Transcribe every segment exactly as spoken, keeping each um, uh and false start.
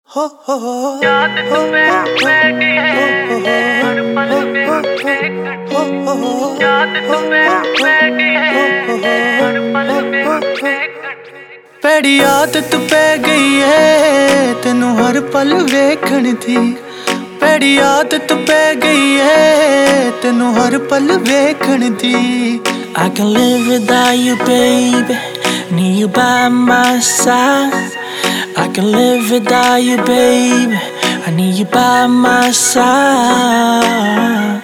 हो हो हो याद तुम्हें बैठी है हर पल में हो हो हो याद तुम्हें बैठी है हर पल में पैड़ी आदत पै गई है तेनू हर पल वेखण दी पैड़ी आदत पै गई है तेनू हर पल वेखण दी I can live without you, baby. Need you by my side. I can live without you, baby. I need you by my side.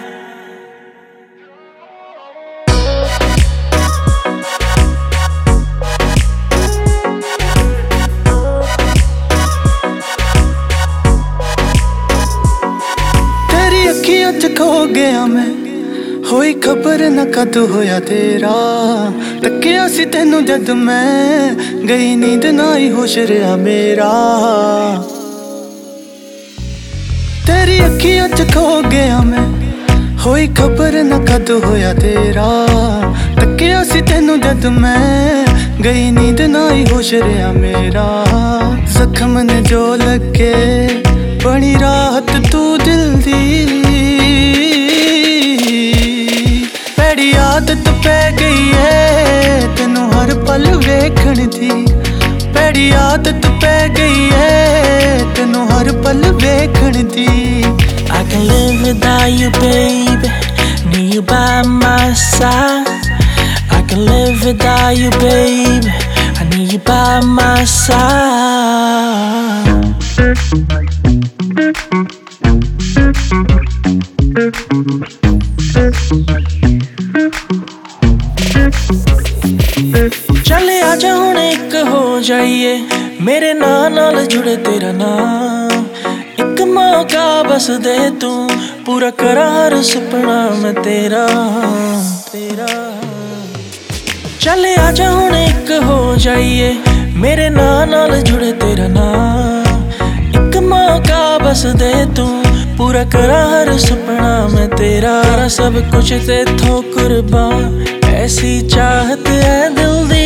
तेरी अखियों च खो गया मैं होई खबर न कद होया तेरा तकिया सी तेनू जद मैं गई नींद ना ही होश रहा मेरा तेरी अखियों च खो गया मैं होई खबर न कद होया तेरा तकिया सी तेनू जद मैं गई नींद ना ही होश रहा मेरा जख्म ने जो लगे बनी राहत तू दिल दी पैड़ी आदत पै गई है तेनू हर पल वेखण दी पैड़ी आदत पै गई है तेनू हर पल वेखण दी I can live without you, baby. Need you by my side. I can live without you, baby. I need you by my side. चले आजा हुण एक हो जाइए मेरे नाम नाल जुड़े तेरा नाम एक मौका बस दे तू पूरा करा हर सुपना मैं तेरा तेरा चले आजा हुण एक हो जाइए मेरे नाम नाल जुड़े तेरा नाम एक मौका बस दे तू पूरा करा हर सुपना मैं तेरा सब कुछ तेथों कुर्बान ऐसी चाहत है दिल दी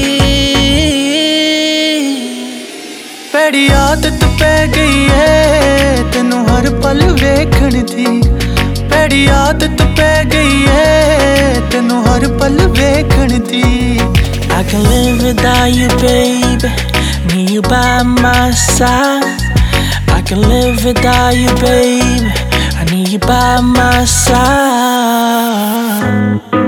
पैड़ी आदत पै गई है तेनू हर पल वेखण दी पैड़ी आदत पै गई है तेनू हर पल वेखण दी I can live without you, baby. Need you by my side. I can live without you, baby. I need you by my side.